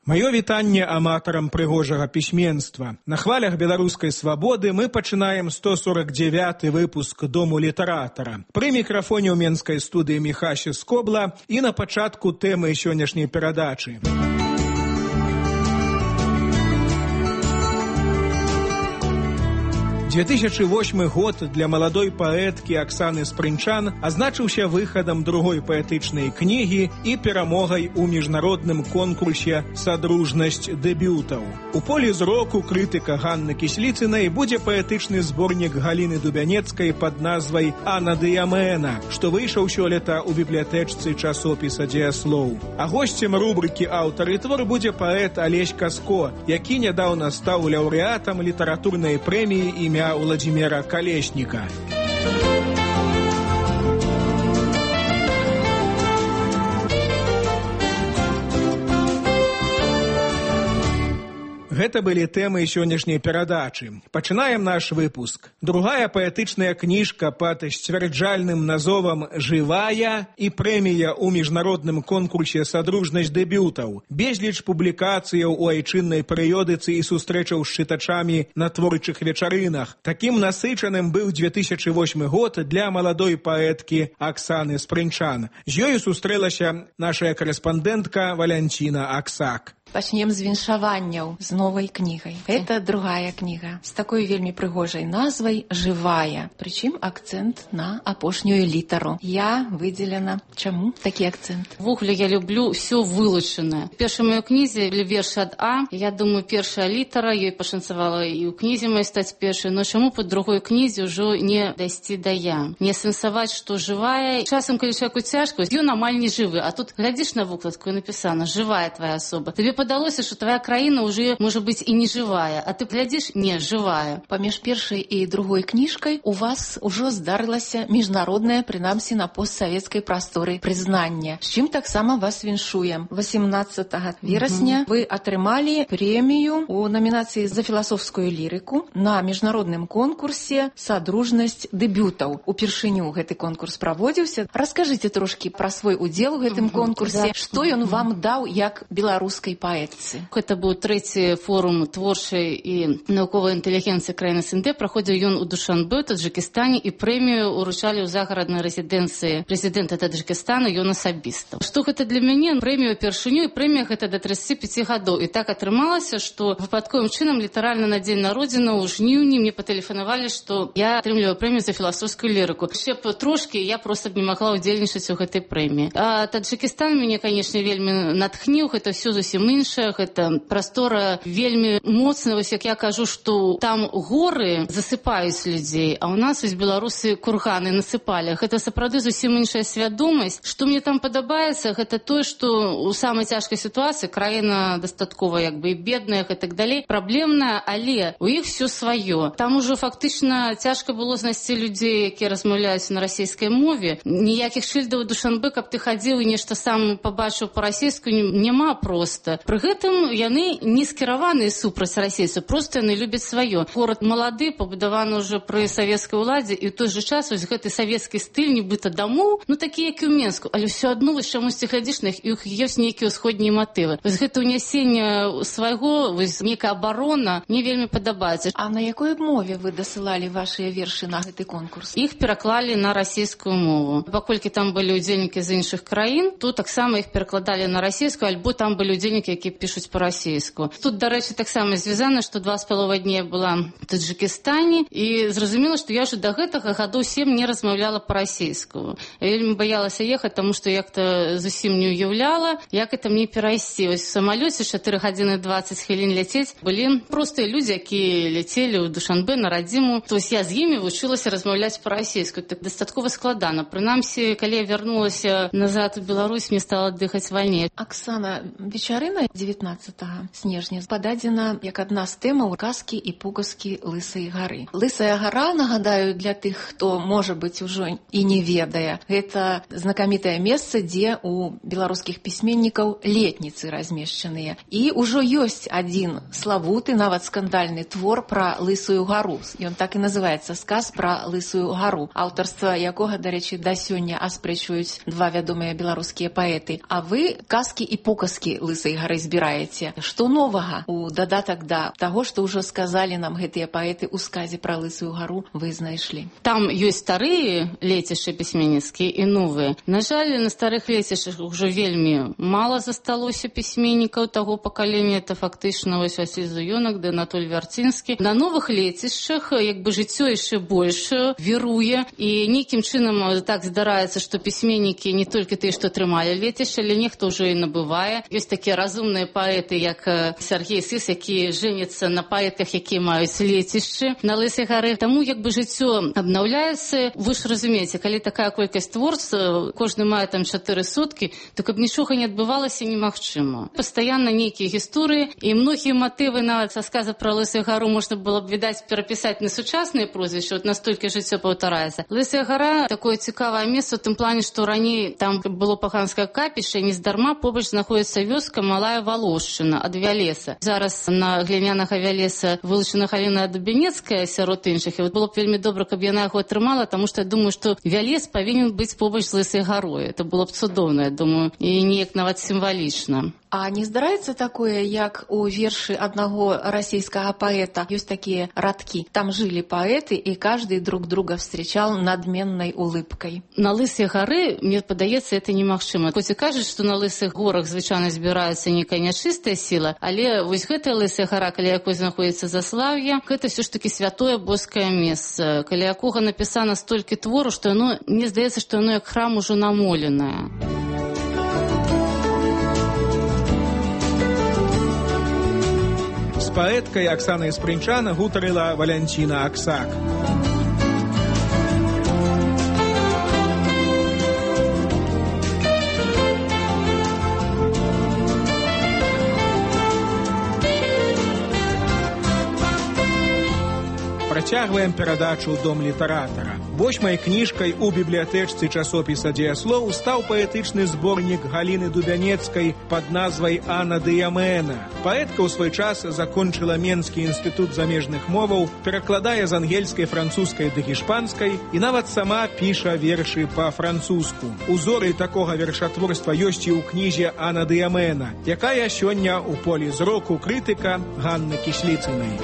Маё вітанне аматарам прыгожага пісьменства. На хвалях беларускай свабоды мы пачынаем 149 выпуск Дому літаратара. Пры мікрафоне ў менскай студыі Міхася Скобла і на пачатку тэмы сённяшняй перадачы. 2008 год для маладой паэткі Аксаны Спрынчан азначыўся выхадам другой паэтычнай кнігі і перамогай у міжнародным конкурсе «Садружнасць дэбютаў». У полі зроку крытыка Ганны Кісліцынай будзе паэтычны зборнік Галіны Дубянецкай пад назвай «Анна Дыямена», што выйшаў сёлета ў бібліятэчцы часопіса «Дзеяслоў». А госцем рубрыкі «Аўтар і твор» будзе паэт Алесь Каско, які нядаўна стаў лаўрэатам літаратурнай прэміі імя Владимира Колесника. Гэта былі тэмы сённяшняй перадачы. Пачынаем наш выпуск. Другая паэтычная кніжка пад сцвярджальным назовам «Жывая» і прэмія ў міжнародным конкурсе «Садружнасць дэбютаў». Безліч публікацыяў у айчыннай перыёдыцы і сустрэчаў з чытачамі на творчых вечарынах. Такім насычаным быў 2008 год для маладой паэткі Аксаны Спрынчан. З ёю сустрэлася наша карэспандэнтка Валянціна Аксак. Пачнем з віншаванняў з новай кнігай. Это другая кніга з такой вельмі прыгожай назвай «Жывая». Прычым акцэнт на апошнюю літару. Я выдзелена. Чаму такі акцэнт? Ввогуле я люблю ўсё вылучанае. Першай маёй кнізе верш ад А. Я думаю, першая літара, ёй пашанцавала і ў кнізе маёй стаць першай, но чаму па другой кнізе ўжо не дайсці да я? Не сэнсаваць, што жывая. Часам, калі чалавеку цяжка, ён амаль не жывы, а тут глядзіш на вокладку і напісана «Жывая твоя асоба». Табе падалося, што твоя краіна ўжо можа быць і не жывая, а ты глядзіш, не, жывая. Паміж першай і другой кніжкай у вас ужо здарылася міжнароднае, прынамсі на постсавецкай прасторы, прызнанне. З чым таксама вас віншуем. 18 верасня вы атрымалі прэмію у намінацыі за філасофскую лірыку на міжнародным конкурсе «Садружнасць дэбютаў». Упершыню гэты конкурс праводзіўся. Раскажыце трошкі пра свой удзел у гэтым конкурсе. Што ён вам даў як беларускай паэтцы? Гэта быў трэці форум творчай і навуковай інтэлігенцыі краіны СНД. Праходзіў ён у Душанбе, Таджыкістане, і прэмію ўручалі ў загараднай рэзідэнцыі прэзідэнта Таджыкістана, ён асабіста. Што гэта для мяне? Прэмію першыню, і прэмія гэта да 35 гадоў. І так атрымалася, што выпадковым чынам літаральна на дзень народзінаў у жніўні мне патэлефанавалі, што я атрымліваю прэмію за філасофскую лірыку. Ще б трошкі я проста б не магла ўдзельнічаць у гэтай прэміі. А Таджыкістан мяне, канешне, вельмі натхніў. Гэта ўсё зусім іншае, гэта прастора вельмі моцная. Вось як я кажу, што там горы засыпаюць людзей, а ў нас вось беларусы курганы насыпалі. Гэта сапраўды зусім іншая свядомасць. Што мне там падабаецца, гэта тое, што ў самай цяжкай сітуацыі краіна дастаткова як бы і бедная і так далей, праблемная, але у іх все сваё. Там ужо фактычна цяжка было знайсці людзей, якія размаўляюць на расійскай мове. Ніякіх шыльдаў у Душанбе, каб ты хадзіў і нешта сам пабачыў па-расійску, няма проста. Пры гэтым яны не скіраваныя супраць расейцаў, проста яны любяць сваё. Горад малады, пабудаваны ўжо пры савецкай уладзе, і ў той жа час вось гэты савецкі стыль нібыта дамоў, ну такі, як і ў Менску, але ўсё адно вось чамусьці глядзіш на іх, і ёсць нейкія ўсходнія матывы. Вось гэта ўнясенне свайго, вось нейкая абарона мне вельмі падабаецца. А на якой мове вы дасылалі вашыя вершы на гэты конкурс? Іх пераклалі на расійскую мову. Паколькі там былі ўдзельнікі з іншых краін, то таксама іх перакладалі на расійскую, альбо там былі ўдзельнікі, які пішуць па-расійску. Тут, дарэчы, таксама звязана, што 2,5 дні я была в Таджыкістане, і зразумела, што я ўжо да гэтага гадоў 7 не размаўляла па-расійску. Я вельмі баялася ехаць, таму што як-то зусім не ўяўляла, як это мне перайсці. Вось в самалёце 4 гадзіны 20 хвілін ляцець былі простыя людзі, якія ляцелі ў Душанбе на радзіму. То есть я з імі вучылася размаўляць па-расійску. Так дастаткова складана. Прынамсі, калі я вярнулася назад у Беларусь, мне стала дыхаць вальней. Аксана, вечарына 19 снежня пададзена як адна з тэмаў казкі і пугаскі Лысай гары. Лысая гара, нагадаю, для тых, хто, можа быць, ужо і не ведае, гэта знакамітае месца, дзе у беларускіх пісьменнікаў летніцы размешчаныя. І ўжо ёсць адзін славуты, нават скандальны твор пра Лысую гару. Ён так і называецца «Сказ пра Лысую гару», аўтарства якога, дарэчы, да сёння аспрэчваюць два вядомыя беларускія паэты. А вы казкі і пугаскі Лысай гары гары збіраеце. Што новага у дадатак да таго, што ўжо сказалі нам гэтыя паэты ў сказе пра Лысую гару, вы знайшлі? Там ёсць старыя лецішчы пісьменніцкія і новыя. На жаль, на старых лецішчах ўжо вельмі мала засталося пісьменнікаў таго пакалення. Это фактычна вось Васіль Зуёнак ды Анатоль Вярцінскі. На новых лецішчах як бы жыццё яшчэ больш віруе, і нейкім чынам так здараецца, што пісьменнікі не толькі тыя, што трымалі лецішча, але нехто ўжо і набывае. Ёсць такія разумныя паэты, як Сергей Сыс, які жэняцца на паэтах, якія маюць лецішчы на Лысай гары. Таму як бы жыццё абнаўляецца. Вы ж разумееце, калі такая колькасць творцаў, кожны мае там 4 суткі, то каб нічога не адбывалася, немагчыма. Пастаянна нейкія гісторыі, і многія матывы нават са сказа пра Лысую гару можна было б, відаць, перапісаць на сучасныя прозвішчы, от настолькі жыццё паўтараецца. Лысая гара такое цікавае месца ў тым плане, што раней там было паганскае капішча, і нездарма побач знаходзіцца вёска Малая Валошчына ад Вялеса. Зараз на глінянага Вялеса вылучана Галіна Дубянецкая сярод іншых, і было б вельмі добра, каб яна яго атрымала, таму што я думаю, што Вялес павінен быць побач з Лысай гарой. Это было б цудоўна, я думаю, і неяк нават сімвалічна. А не здараецца такое, як у вершы аднаго расійскага паэта ёсць такія радкі. Там жылі паэты, і каждый друг друга встречал надменной улыбкой. На Лысай гары, мне падаецца, это немагчыма. Хоць і кажуць, што на Лысых горах звычайна збіраецца некая нячыстая сіла, але вось гэтая Лысая гара, каля якой знаходзіцца Заслаўе, гэта ўсё ж такі святое боскае месца, каля якога напісана столькі твору, што яно, мне здаецца, што яно як храм ужо намоленае. З паэткай Аксанай Спрынчан гутарыла Валянціна Аксак. Працягваем перадачу «Дом літаратара». 8-й кніжкай у бібліятэчцы часопіса «Дзеяслоў» стаў паэтычны зборнік Галіны Дубянецкай пад назвай «Анна Дыямена». Паэтка ў свой час закончыла Менскі інстытут замежных моваў, перакладае з ангельскай, французскай ды гішпанскай і нават сама піша вершы па-французску. Узоры такога вершатворства ёсць і ў кнізе «Анна Дыямена», якая сёння ў полі зроку крытыка Ганны Кісліцынай.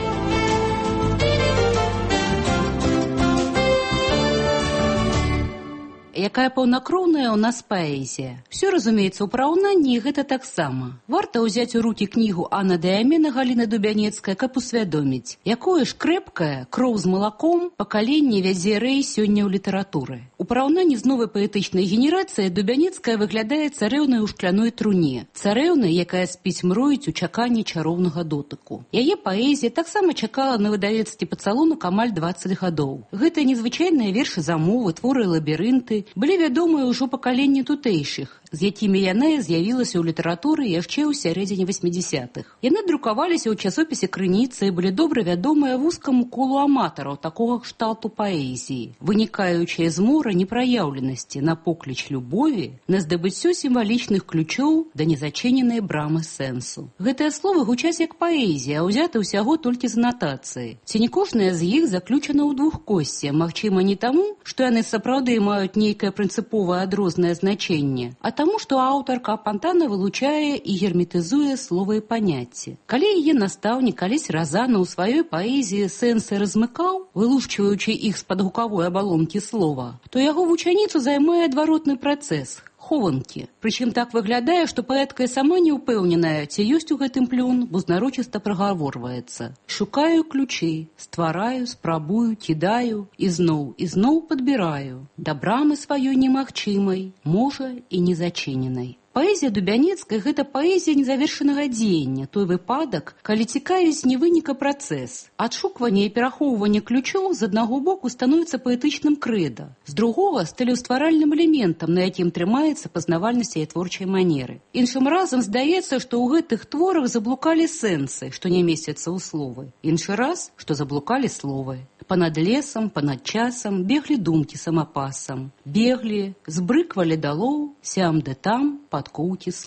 Якая паўнакроўная ў нас паэзія. Все, разумеецца, у параўнанні гэта таксама. Варта ўзяць у рукі кнігу «Анна Дыямена» Галіны Дубянецкай, каб усвядоміць, якое ж крэпкае, кроў з малаком пакаленне вядзе рэй сёння ў літаратуры. У параўнанні з новай паэтычнай генерацыяй Дубянецкая выглядае царэўнай у шкляной труне, царэўнай, якая спіць мроіць у чаканні чароўнага дотыку. Яе паэзія таксама чакала на выдавецтве «Пацалунак» амаль 20 гадоў. Гэта незвычайныя вершы замовы, творы лабірынты, былі вядомыя ўжо пакаленні тутэйшых, з якімі яна з'явілася ў літаратуры яшчэ ў сярэдзіне 80-х. Яны друкаваліся ў часопісе «Крыніца» і былі добра вядомыя вузкаму колу аматараў такога кшталту паэзіі, вынікаючыя з мора непраяўленасці на покліч любові, на здабыццё сімвалічных ключоў да незачыненай брамы сэнсу. Гэтыя словы гучаць як паэзія, а ўзяты ўсяго толькі з анатацыі. Ці не кожная з іх заключана ў двухкосці, магчыма не таму, што яны сапраўды маюць нейкае прынцыповае адрознае значэнне, а таму, што аўтарка апантана вылучае і герметызуе слова і паняцці. Калі яе настаўнік калісь разана ў сваёй паэзіі сэнсы размыкаў, вылушчваючы іх з-пад гукавой абалонкі слова, то яго вучаніцу займае адваротны працэс – хованкі. Прычым так выглядае, што паэтка сама не ўпэўненая, ці ёсць у гэтым плён, бо знарочыста прагаворваецца. Шукаю ключы, ствараю, спрабую, кідаю, і зноў падбіраю. Да брамы сваёй немагчымай, можа і незачыненай. Паэзія Дубянецкай – гэта паэзія незавершанага дзеяння, той выпадак, калі цікавіць не вынік, а працэс. Адшукванне і перахоўванне ключоў з аднаго боку становіцца паэтычным крэда, з другога – стылеўстваральным элементам, на якім трымаецца пазнавальнасць яе творчай манеры. Іншым разам здаецца, што ў гэтых творах заблукалі сэнсы, што не месяцца ў словы. Іншы раз, што заблукалі словы. Панад лесам, панад часам беглі думкі самапасам. Беглі, збрыквалі далоў, сям ды там, пад коўкі слоў.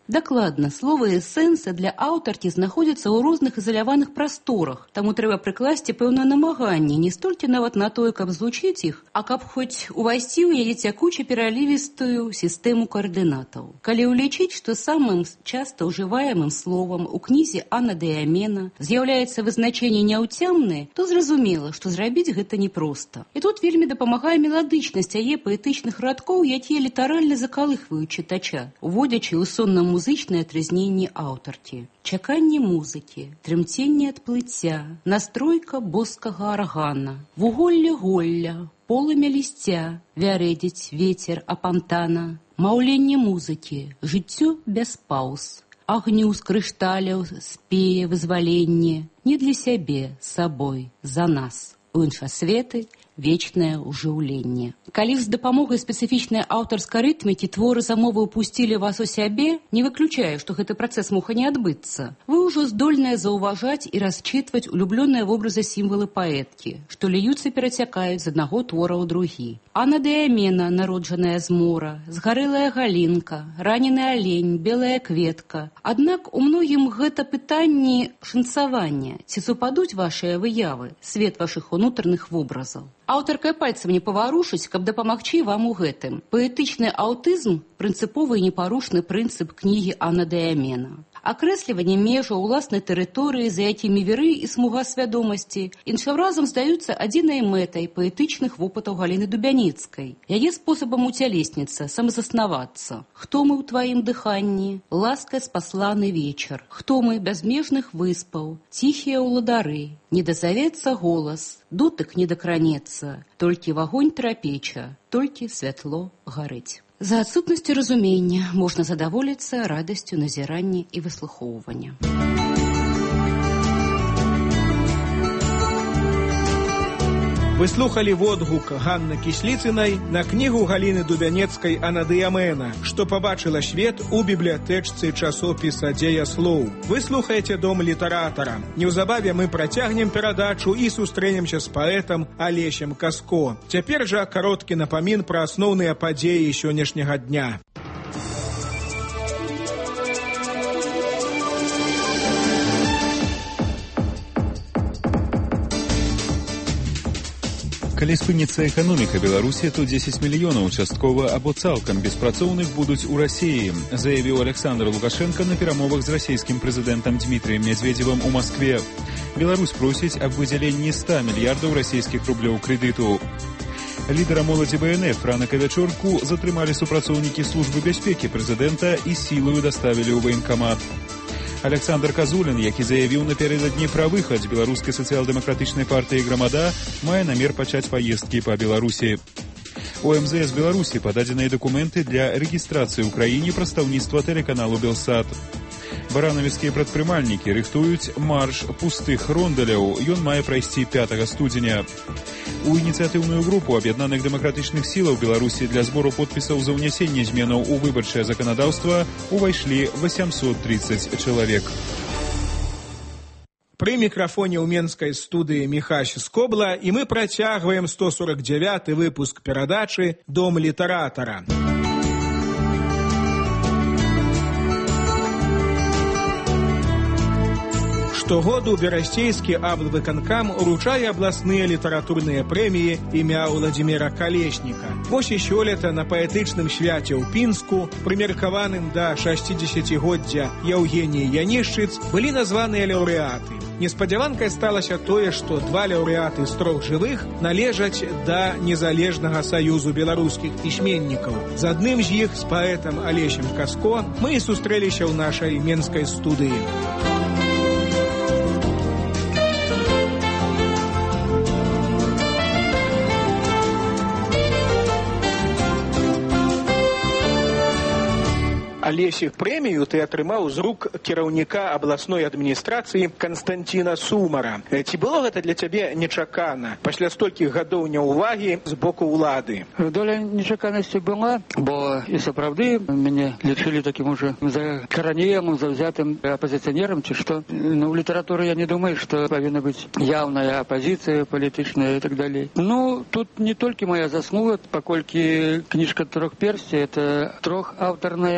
Дакладна, слова эсэнса для аўтаркі знаходзяцца ў розных ізаляваных прасторах, таму трэба прыкласці пэўнае намаганне не столькі нават на тое, каб злучыць іх, а каб хоць увайсці ў яе цякуча пералівістую сістэму каардынатаў. Калі ўлічыць, што самым часта ўжываемым словам у кнізе Анна де Амена з'яўляецца вызначэнне няўцямнае, то зразумела, што зрабіць гэта непроста. І тут вельмі дапамагае меладычнасць яе паэтычных радкоў, якія літаральна закалыхваюць чытача, уводзячы ў сонна-музычнае трызненне аўтаркі. Чаканне музыкі, трымценне ад плыцця, настройка боскага аргана, вуголле голля, полымя лісця, вярэдзіць вецер апантана, маўленне музыкі, жыццё без паўз, агню з крышталяў спее вызваленне, не для сябе, сабой, за нас, у іншасветы, вечнае ўжыўленне. Калі з дапамогай спецыфічнай аўтарскай рытмікі творы замовы ўпусцілі вас у сябе, не выключаю, што гэты працэс мог не адбыцца. Вы ўжо здольныя заўважаць і расчытваць улюблёныя вобразы сімвалы паэткі, што ліюцца перацякаюць з аднаго твора ў другі. Анна де Амена, народжаная з мора, згарэлая галінка, ранены алень, белая кветка. Аднак у многім гэта пытанні шанцавання. Ці супадуць вашыя выявы, свет вашых унутраных вобразаў? Аўтарка пальцам не паварушыць, каб дапамагчы вам у гэтым. Паэтычны аўтызм – прынцыповы і непарушны прынцып кнігі Анна де Амена. Акрэсліванне межаў уласнай тэрыторыі, за якімі віры і смуга свядомасці, іншым разам здаюцца адзінай мэтай паэтычных вопытаў Галіны Дубяніцкай. Яе спосабам уцялесніцца, самазаснавацца. Хто мы ў тваім дыханні? Ласкай спасланы вечар. Хто мы бязмежных выспаў? Ціхія ўладары. Не дазавецца голас, дотык не дакранецца, толькі вагонь трапеча, толькі святло гарыць. За адсутнасцю разумення можна задаволіцца радасцю назірання і выслухоўвання. Вы слухали водгук Ганны Кісліцынай на кнігу Галіны Дубянецкай «Анна де Амена», што пабачыла свет у бібліятэчцы часопіса «Дзеяслоў». Вы слухаеце «Дом літаратара». Неўзабаве мы працягнем перадачу і сустрэнемся з паэтам Алесем Каско. Цяпер жа кароткі напамін пра асноўныя падзеі сённяшняга дня. Калі спыніцца эканоміка Беларусі, то 10 мільёнаў часткова або цалкам беспрацоўных будуць у Расіі, заявіў Александр Лукашенко на перамовах з расійскім прэзідэнтам Дмітрием Медведевым у Маскве. Беларусь просіць аб выдзяленні 100 мільярдаў расійскіх рублёў крэдыту. Лідара моладзі БНФ ранак і вячорку затрымалі супрацоўнікі службы бяспекі прэзідэнта і сілаю даставілі ў ваенкамат. Александр Казулін, які заявіў напярэдадні пра выхад беларускай сацыял-дэмакратычнай партыі «Грамада», мае намер пачаць паездкі па Беларусі. У МЗС Беларусі пададзеныя дакументы для рэгістрацыі ў краіне прадстаўніцтва тэлеканалу «Белсат». Баранавіцкія прадпрымальнікі рыхтуюць марш пустых рондаляў. Ён мае прайсці 5 студзеня. У ініцыятыўную групу аб'яднаных дэмакратычных сілаў Беларусі для збору подпісаў за ўнясенне зменаў у выбарчае заканадаўства увайшлі 830 чалавек. Пры мікрафоне ў менскай студыі Міхась Скобла, і мы працягваем 149-й выпуск перадачы «Дом літаратара». Штогоду берасцейскі аблвыканкам уручае абласныя літаратурныя прэміі імя Владзіміра Калесніка. Вось і сёлета на паэтычным свяце ў Пінску, прымеркаваным да 60-годдзя Яўгеніі Янішчыц, былі названыя лаўрэаты. Неспадзяванкай сталася тое, што 2 лаўрэаты з 3 жывых належаць да Незалежнага саюзу беларускіх пісьменнікаў. З адным з іх, з паэтам Алесем Каско, мы і сустрэліся ў нашай менскай студыі. Алесі, прэмію ты атрымаў з рук кіраўніка абласной адміністрацыі Канстанціна Сумара. Ці было гэта для цябе нечакана пасля столькіх гадоў няўвагі з боку ўлады? Доля нечаканасці была, бо і сапраўды мяне лічылі такім уже закаранелым, заўзятым апазіцыянерам, ці што. Ну, у літаратуры я не думаю, што павінна быць яўная апазіцыя палітычная і так далей. Ну, тут не толькі моя заслуга, паколькі кніжка «Трохперсці» — это трохаўтарная. Я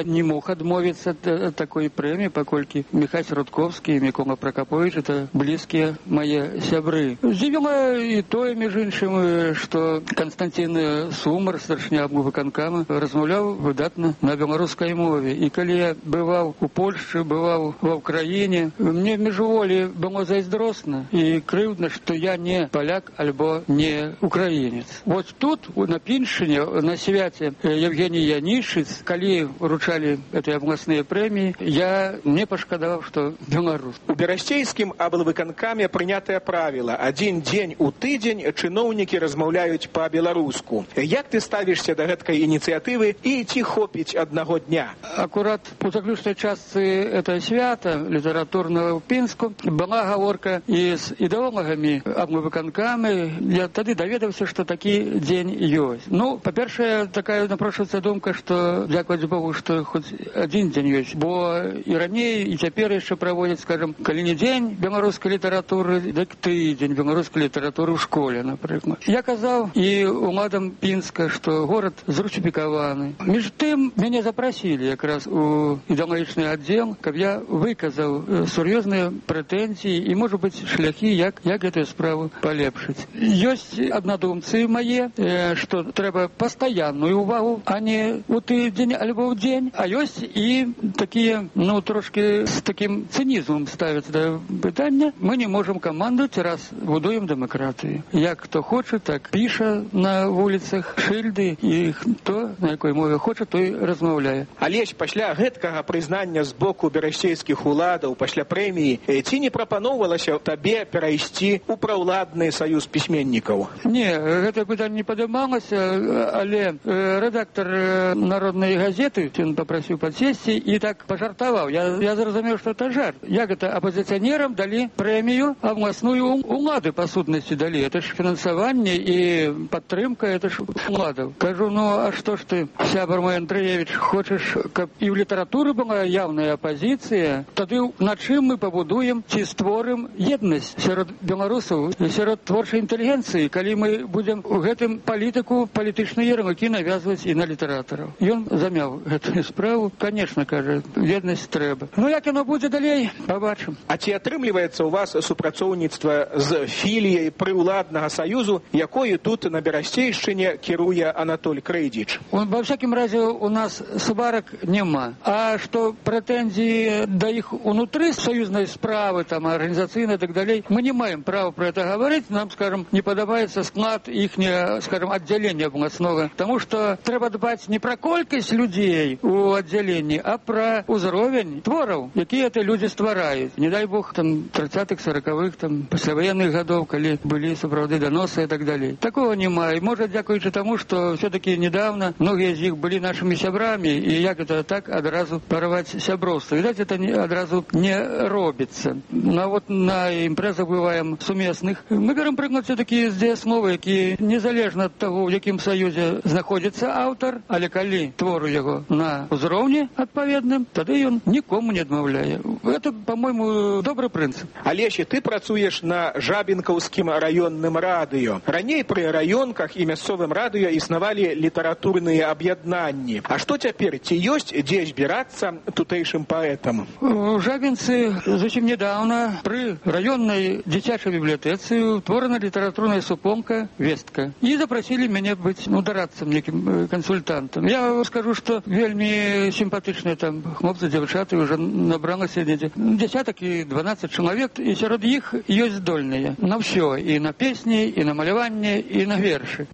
не мог адмовіцца ад такой прэміі, паколькі Міхась Рудковскі і Мікола Пракаповіч это блізкія мае сябры. Здзівіла і тое, між іншым, што Канстантин Сумар, старшыня абвыканкама, размаўляў выдатна на беларускай мове. І калі я бываў у Польшчы, бываў ва ўкраіне, мне міжволі было зайздросна і крыўдна, што я не паляк альбо не украінец. Вот тут, на Піншыне, на свяце Евгений Янішыц, калі вручалі гэтыя абласныя прэміі, я не пашкадаваў, што беларус. У берасцейскім аблвыканкаме прынятае правіла: адзін дзень у тыдзень чыноўнікі размаўляюць па-беларуску. Як ты ставішся да гэткай ініцыятывы і ці хопіць аднаго дня? Акурат у заключнай частцы этого свята літаратурнага ў Пінску была гаворка і з ідэолагамі аблвыканкамы. Я тады даведаўся, што такі дзень ёсць. Ну, па-першае, такая напрошваецца думка, што, дзякуючы Богу, што хоць адзін дзень ёсць, бо і раней, і цяпер яшчэ праводзяць, скажам, калі не дзень беларускай літаратуры, дык тыдзень беларускай літаратуры ў школе, напрыклад. Я казаў і уладам Пінска, што горад зрусифікаваны. Між тым, мяне запрасілі якраз у ідэалагічны аддзел, каб я выказаў сур'ёзныя прэтэнзіі і, можа быць, шляхі, як гэтую справу палепшыць. Ёсць аднадумцы мае, што трэба пастаянную увагу, а не у тыдзень альбо ў дзень. А ёсць і такія, ну, трошки з такім цынізмам ставяць да пытання. Мы не можам камандаваць, раз будуем дэмакратыю. Як хто хоча, так піша на вуліцах шыльды, і хто на якой мове хоча, той размаўляе. Алесь, пасля гэткага прызнання з боку берасцейскіх уладаў, пасля прэміі, ці не прапаноўвалася табе перайсці ў праўладны саюз пісьменнікаў? Не, гэта пытанне не падымалася, але рэдактар народнай газеты, ён папрасіў падсесці і так пажартаваў. Я зразумеў, што это жарт. Як это апазіцыянерам далі прэмію абласную улады па сутнасці далі? Это ж фінансаванне і падтрымка, это ж уладаў. Кажу, ну а што ж ты, сябар мой Андрэевіч, хочаш, каб і ў літаратуры была явная апазіцыя? Тады на чым мы пабудуем ці створым еднасць сярод беларусаў, сярод творчай інтэлігенцыі, калі мы будзем у гэтым палітыку, палітычныя ярлыкі навязваць і на літаратараў? Ён замяў гэтую справу. Конечно, кажа, еднасць трэба. Ну як яно будзе далей, пабачым. А ці атрымліваецца ў вас супрацоўніцтва з філіяй прыўладнага саюзу, якою тут на Берасцейшчыне кіруе Анатоль Крейдзіч? Во всякім разе у нас сварак няма. А што прэтэнзіі да іх унутры саюзнай справы, там, арганізацыйнай і так далей, мы не маем права про это говорить. Нам, скажем, не падабаецца склад іхняга, скажем, аддзялення абласнога. Таму што трэба дбаць не пра колькасць людзей у аддзяленні, а пра ўзровень твораў, якія это людзі ствараюць. Не дай Бог, там, 30-х, 40-х, там, пасляваенных гадоў, калі былі сапраўды даносы і так далей. Такого няма. І можа, дзякуючы таму, што все-таки недавно многія з іх былі нашымі сябрамі, і як это так адразу парваць сяброўства. Відаць, это адразу не робіцца. Ну, вот на імпрэзах бываем сумесных. Мы берем прыклад все-таки з дзеяслова, які незалежна ад таго, у якім саюзе знаходзіцца аўтар, але калі твору яго на ўзроўні адпаведным, тады ён нікому не адмаўляе. Это, по-моему, добры прынцып. Алесь, ты працуеш на Жабінкаўскім раённым радыё. Раней пры раёнках і мясцовым радыё існавалі літаратурныя аб'яднанні. А што цяпер? Ці ёсць дзе збірацца тутэйшым паэтам? У Жабінцы зусім недавно пры раённай дзіцячай бібліятэцы утворана літаратурная супомка «Вестка». І запрасілі мяне быць дарадцам, некім кансультантам. Я скажу, што вельмі сімпатычныя там хлопцы, дзяўчаты, уже набралася десятак і 12 чалавек, і сярод іх ёсць здольныя на ўсё, і на песні, і на маляванне, і на вершы.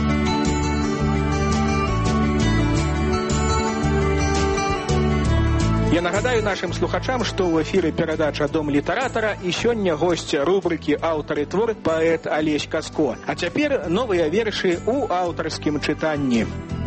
Я нагадаю нашим слухачам, што ў эфіры перадача «Дом літаратара» і сёння госць рубрыкі «Аўтар і твор» паэт Алесь Каско. А цяпер новыя вершы ў аўтарскім чытанні.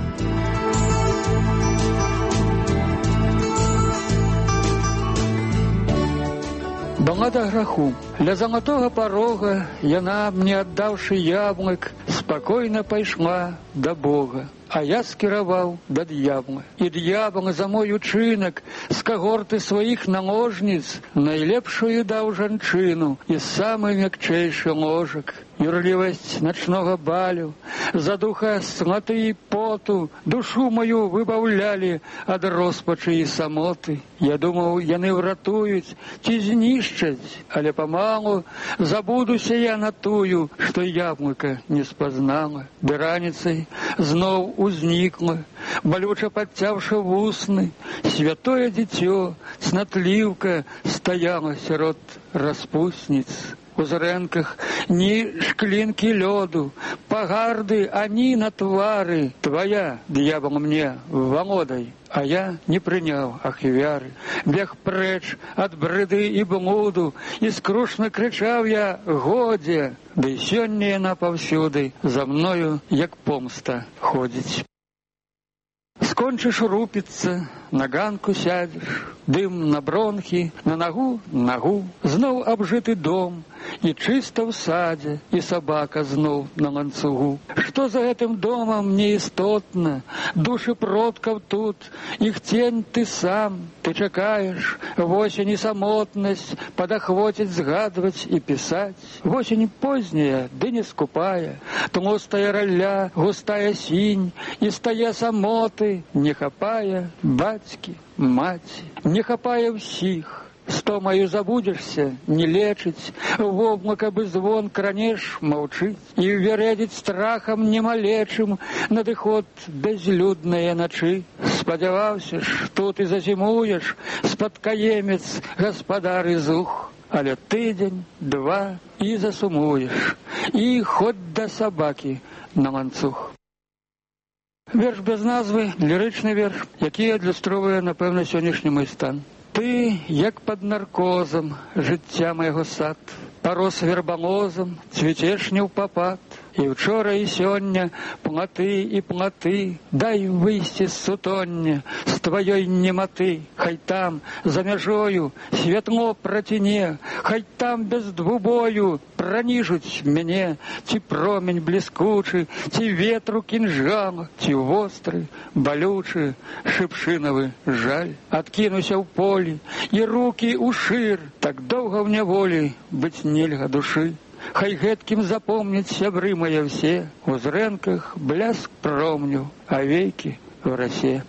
Балада граху. Ля залатога парога яна, мне аддаўшы яблык, спакойна пайшла да Бога. А я скіраваў да д'ябла. І д'ябл за мой учынак з кагорты сваіх наложніц найлепшую даў жанчыну і самы мякчэйшы ложак. Юрлівасць начнога балю, задуха сматы і поту, душу мою выбаўлялі ад роспачы і самоты. Я думаў, яны ўратуюць ці знішчаць, але памалу забудуся я на тую, што яблыка не спазнала. Ды раніцай зноў узнікла, балюча падцяўшы вусны, святое дзіцё, цнатліўка стаяла сярод распусніц. У зрэнках ні шклінкі лёду, пагарды ані на твары. Твая, д'ябл, мне валодай, а я не прыняў ахвяры. Бег прэч ад брыды і блуду, і скрушна крычаў я: годзе! Ды сёння яна паўсюды за мною, як помста, ходзіць. Скончыш рупіцца, на ганку сядзеш, дым на бронхі, на нагу, зноў абжыты дом, і чыста ў садзе, і сабака зноў на ланцугу. Што за гэтым домам неістотна, душы продкаў тут, іх тень ты сам, ты чакаеш, восень і самотнасць падахвоціць згадваць і пісаць. Восень позняя, ды не скупая, тлустая ралля, густая сінь, і стае самоты, не хапае бацькі, маці, не хапае ўсіх. Стомаю забудзешся, не лечыць, воблак абы звон кранеш маўчыць, і вярэдзіць страхам немалечым надыход бязлюдныя начы. Спадзяваўся ж, тут і зазімуеш, спадкаемец, гаспадар і зух, але тыдзень, два і засумуеш, і хоць да сабакі на ланцуг. Верш без назвы, лірычны верш, які адлюстроўвае, напэўна, сённяшні мой стан. Ты, як пад наркозам, жыцця майго сад, парос вербалозам, цвіцеш не ў папад. І ўчора і сёння платы і платы, дай выйсці з сутоння, з тваёй нематы. Хай там, за мяжою, святло праціне, хай там без двубою праніжуць мяне, ці промень бліскучы, ці ветру кінжал, ці востры, балючы, шыпшынавы жаль. Адкінуся ў полі, і рукі ўшыр, так доўга ў няволі быць нельга душы. Хай гэткім запомняць сябры мае ўсе, у зрэнках бляск промню, а вейкі ў расе.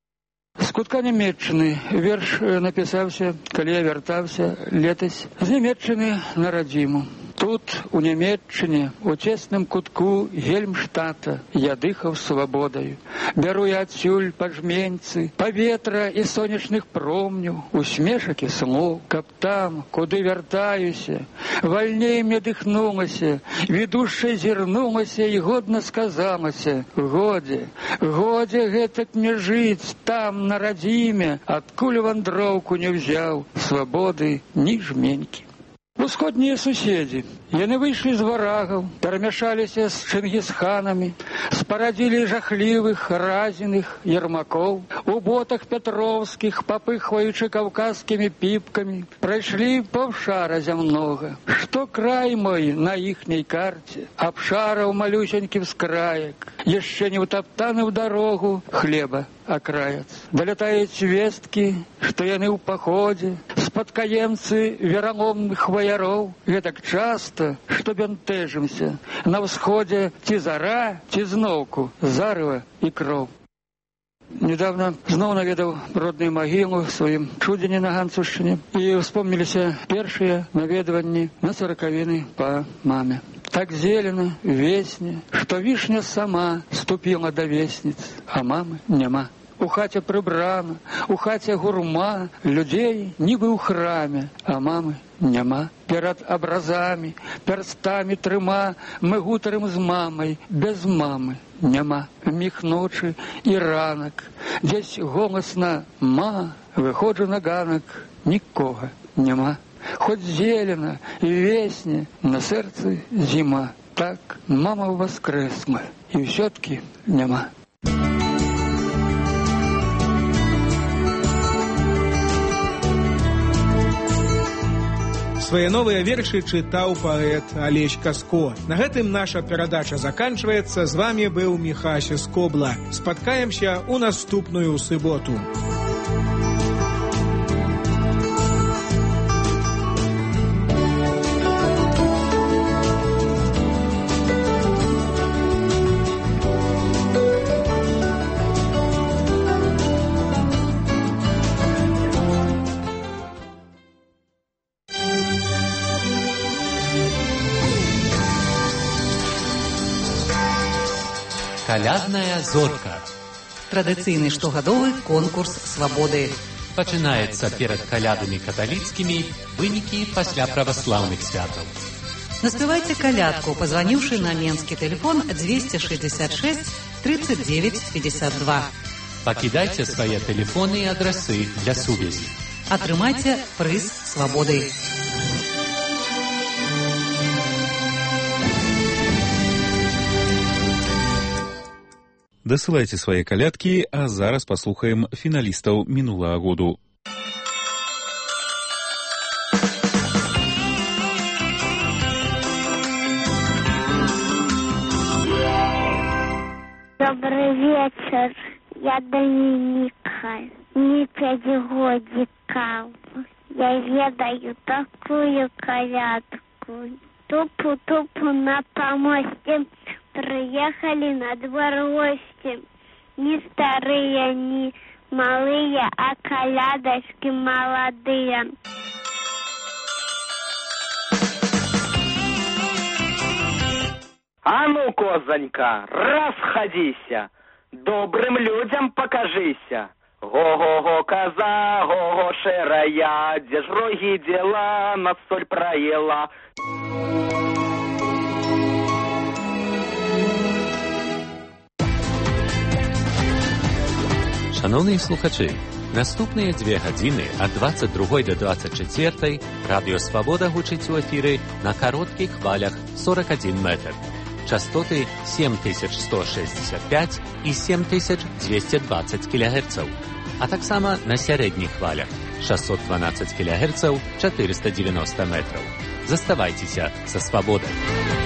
З кутка Нямецчыны верш напісаўся, калі я вяртаўся летась з Нямецчыны на радзіму. Тут, у Нямецчыне, у цесным кутку Гельмштата, я дыхаў свабодаю. Бяру я адсюль пажменьцы, паветра і сонечных промню, усмешак і слоў, каб там, куды вяртаюся, вальней мне дыхнулася, відушча зірнулася і годна сказалася: годзе, годзе гэтак мне жыць там, на радзіме, адкуль вандроўку не ўзяў, свабоды ні жменькі. Усходнія суседзі, яны выйшлі з варагаў, перамяшаліся з чынгісханамі, спарадзілі жахлівых, разіных ярмакоў, у ботах пятроўскіх, папыхваючы каўказскімі піпкамі, прайшлі паўшара зямнога. Што край мой на іхняй карце, абшараў малюсенькі вскраек, яшчэ не ўтаптаны ў дарогу хлеба акраец. Далятаюць весткі, што яны ў паходзе, спадкаемцы вераломных ваяроў. Гэтак часта, што бянтэжымся, на ўсходзе ці зара, ці зноўку зарыва і кроў. Недавно зноў наведаў родную магілу сваім чудзені на Ганцушчыне, і успомніліся першыя наведванні на саракавіны па маме. Так зелена, весне, што вішня сама ступіла да весніц, а мамы няма. У хаце прыбрана, у хаце гурма, людзей нібы ў храме, а мамы няма. Перад абразамі, перстамі трыма мы гутарым з мамай, без мамы няма. Міг ночы і ранак, дзесь голасна ма, выходжу на ганак, нікога няма. Хоць зелена і весне, на сэрцы зіма. Так, мама воскресла, і ўсё-ткі няма. Свае новыя вершы чытаў паэт Алесь Каско. На гэтым наша перадача заканчваецца. З вами быў Міхася Скобла. Спаткаемся ў наступную суботу. Калядная зорка. Традыцыйны штогадовы конкурс свабоды. Пачынаецца перад калядамі каталіцкімі, вынікі пасля праваслаўных святаў. Наспявайце калядку, пазваніўшы на менскі тэлефон 266 39 52. Пакідайце свае тэлефоны і адрасы для сувязі. Атрымайце прыз свабоды. Дасылайце свае калядкі, а зараз паслухаем фіналістаў мінулага году. Добрый вечер, я Доминика, мне 5 годиков. Я ведаю такую калядку. Тупу-тупу на помосте, приехали на двор гости. Не старые, не малые, а колядочки молодые. А ну, козонька, расходися, добрым людям покажися. Го-го-го, коза, го-го, шерая, где ж роги дела, на соль проела. Шановні слухачі, наступныя 2 гадзіны ад 22 до 24 Радыё Свабода гучыць у эфіры на кароткіх хвалях 41 метр. Частоты 7165 і 7220 кГц, а таксама на сярэдніх хвалях 612 кГц 490 метраў. Заставайцеся са Свабодай.